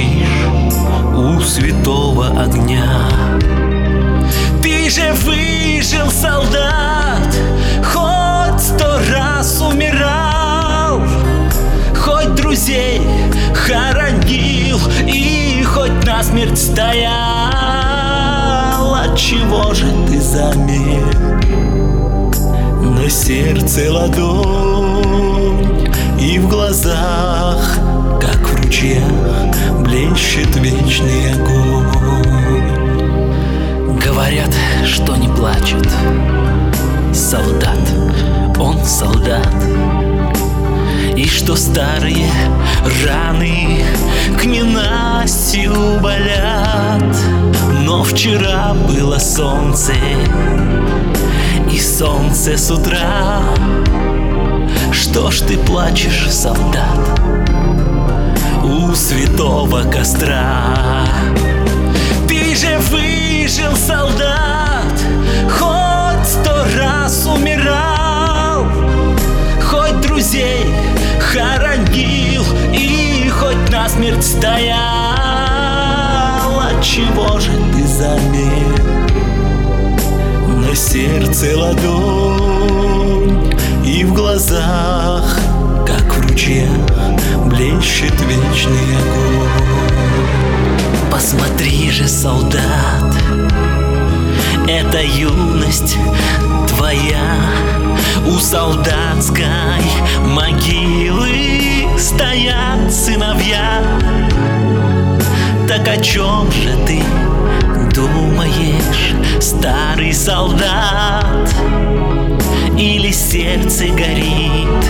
молчишь у святого огня. Ты же выжил, солдат, хоть 100 раз умирал, хоть друзей хоронил и хоть насмерть стоял. Отчего же ты замер? На сердце ладонь и в глазах, как в ручьях, блещет вечный огонь. Говорят, что не плачет солдат, он солдат, и что старые раны к ненастью болят. Но вчера было солнце, и солнце с утра. Что ж ты плачешь, солдат, у святого костра? Ты же выжил, солдат, хоть 100 раз умирал, хоть друзей хоронил и хоть насмерть стоял. Отчего же ты замер? На сердце ладонь и в глазах, как в ручьях, блещет вечный огонь. Посмотри же, солдат, это юность твоя. У солдатской могилы стоят сыновья. Так о чем же ты думаешь, старый солдат? Или сердце горит,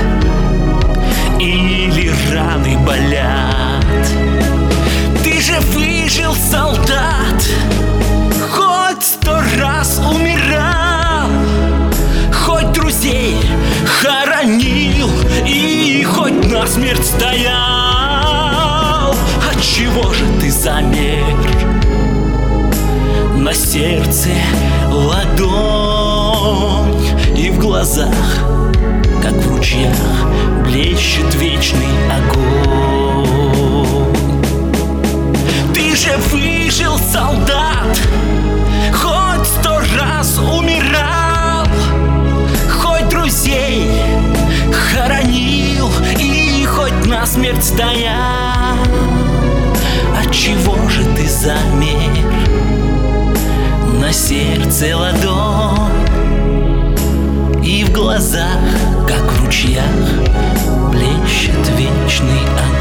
или раны болят? Ты же выжил, солдат, хоть 100 раз умирал, хоть друзей хоронил и хоть насмерть стоял. Отчего же ты замер? На сердце ладонь и в глазах, как в ручьях, блещет вечный огонь. Ты же выжил, солдат, хоть 100 раз умирал, хоть друзей хоронил и хоть насмерть стоял. Отчего же ты замер? На сердце ладонь и в глазах, как в ручьях, блещет вечный огонь.